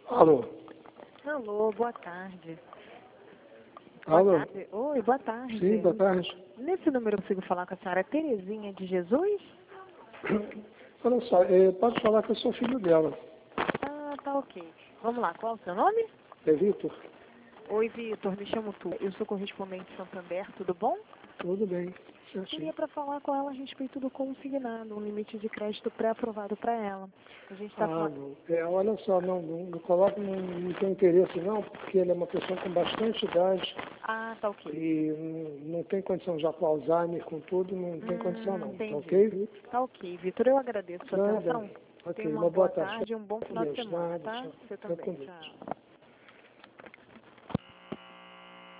Alô? Alô, boa tarde. Alô? Boa tarde. Oi, boa tarde. Sim, boa tarde. Nesse número eu consigo falar com a senhora Terezinha de Jesus? Olha só, pode falar que eu sou filho dela. Ah, tá ok. Vamos lá, qual é o seu nome? É Vitor? Oi, Vitor, me chamo Tu. Eu sou correspondente de Santander, tudo bom? Tudo bem, certinho. Queria para falar com ela a respeito do consignado, um limite de crédito pré-aprovado para ela. A gente está Ah, não. Olha só, não coloco, não tem interesse não, porque ele é uma pessoa com bastante idade Ah, tá ok. e não tem condição, já com Alzheimer, com tudo, não tem condição não, Entendi. tá ok? Tá ok, Vitor, eu agradeço a sua Nada. atenção. Ok, Tenha uma uma boa boa tarde. tarde e um bom final de Deus, semana, nada, tá? tchau. Você Fica com também, Deus. tchau.